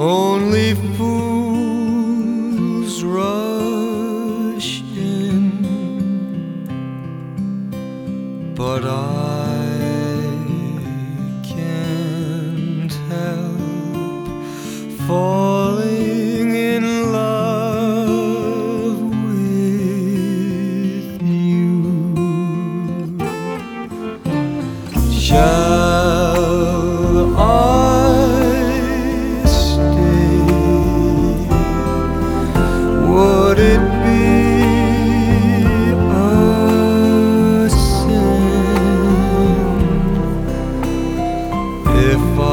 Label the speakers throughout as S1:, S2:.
S1: Only fools rush in, but I can't help falling in love with you. Shall I stay? Would it be a sin if I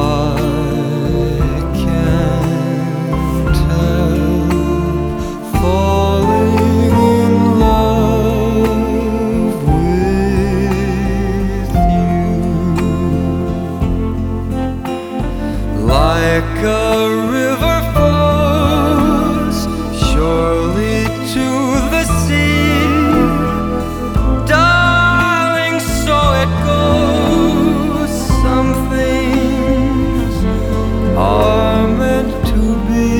S1: can't help falling in love with you? Like a river flows surely to the sea, darling, so it goes. Some things are meant to be.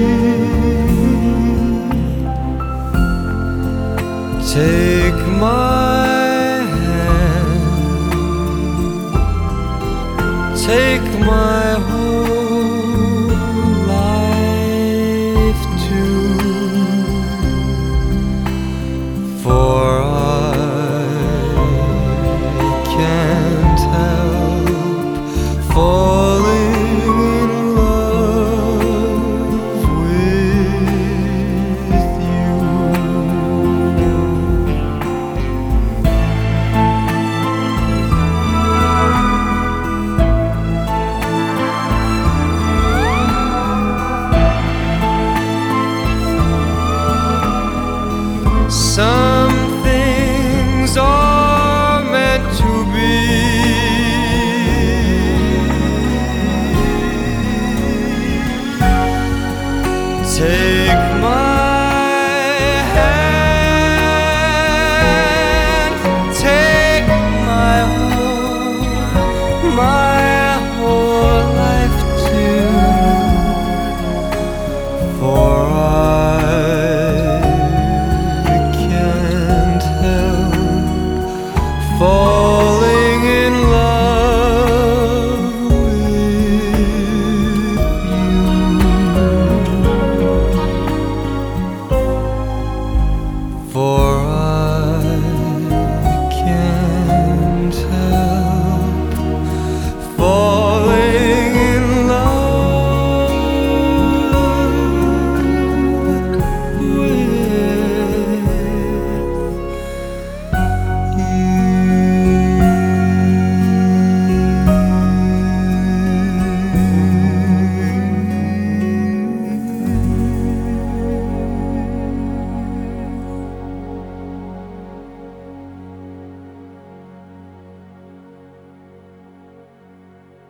S1: Take my hand, take my whole life too, for I can't help